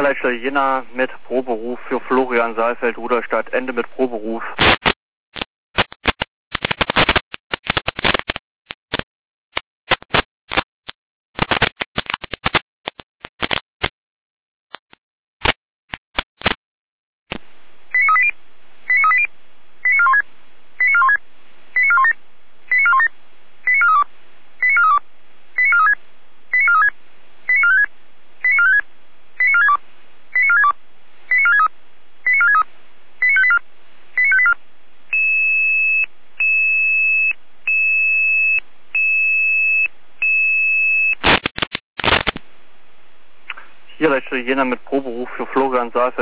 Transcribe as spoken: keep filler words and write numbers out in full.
Leitstelle Jena mit Proberuf für Florian Saalfeld, Rudolstadt, Ende mit Proberuf. Hier Leitstelle Jena mit Proberuf für Florian Saalfeld.